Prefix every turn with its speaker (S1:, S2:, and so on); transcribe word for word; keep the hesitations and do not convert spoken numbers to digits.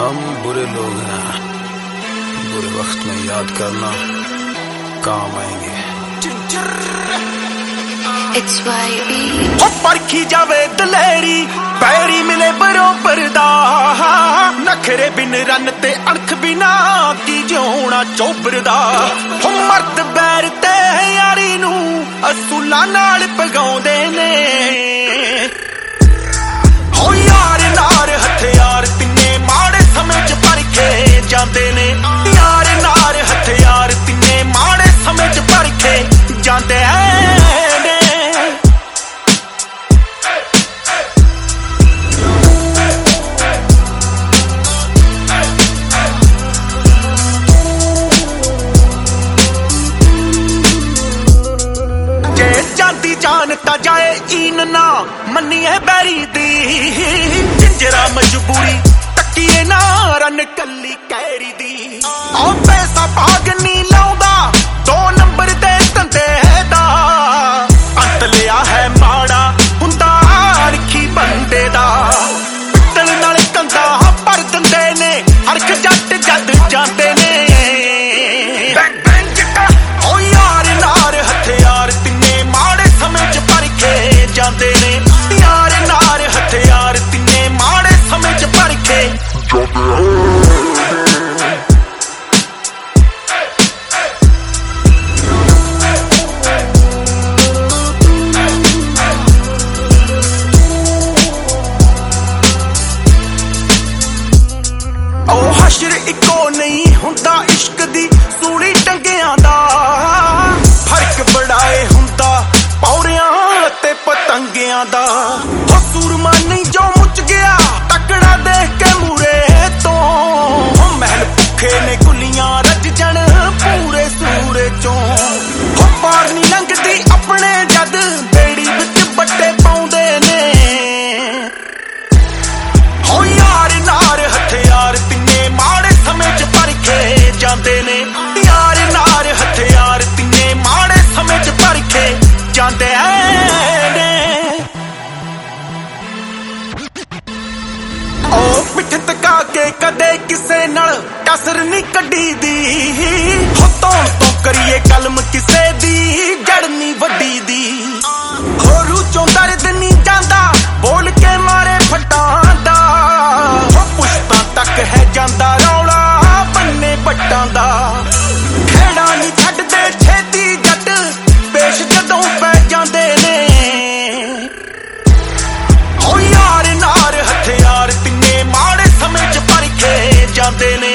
S1: हम बुरे लोग हैं, बुरे वक्त में याद करना काम आएंगे।
S2: It's why
S3: ओ परखी जावे दलेरी पैरी मिले बरोबर दा नखरे बिन रन ते अणख बिना की जोना चोबर दा हो मर्द बैर ते यारी नू असूलां नाल पगाउंदे ने हो यार नार हथियार तिन्ने माड़े समय च परखे जांदे ने यार नार हथियार तिन्ने माड़े समय च परखे जांदे ने जानता जाए ईन ना मनिए बैरी दी जिंजरा मजबूरी तकिए ना रन कली कैरी दी आ पैसा भाग नी लाउंदा दो नंबर दे धंधे दा अंत लिया है माड़ा हुंदा रखी बंदे दा पिटण नाल कंधा भर दिंदे ने हरक जट जद जांदे ने ओ यार नार हथियार तिन्ने माड़े समय च परखे जांदे ने यार नार हथियार तिन्ने माड़े समय च परखे ओ हशर इको नहीं हुंदा इश्क दी सूली टंगियां दा फर्क बड़ाए हुंदा पौरियां ते पतंगियां दा हो सूरमा नहीं जो मुच गया तकड़ा देख के मूरे तो हो महल भुखे ने गुलियां रज जण पूरे सूरे चों हो पार नहीं लंघदी अपने जद बेड़ी विच बट्टे पाउंदे ने हो यार नार हथियार तिन्ने माड़े समय च परखे जांदे ने यार नार हथियार तिन्ने माड़े समय च परखे जांदे ने ओ पिठ तका के कदे किसे नाल कसर नहीं कड्डी दी हो तों तो करिए कलम किसे दी जड़ नहीं वड्डी दी हो रूचों दर्द नहीं जांदा बोल के मारे फटां दा हो पुश्तां तक है जांदा रौला बन्ने पट्टां दा खेड़ा नहीं छड्डदे छेती जट पेश जदों पै जांदे ने हो यार नार हथियार तिन्ने माड़े समय च परखे जांदे ने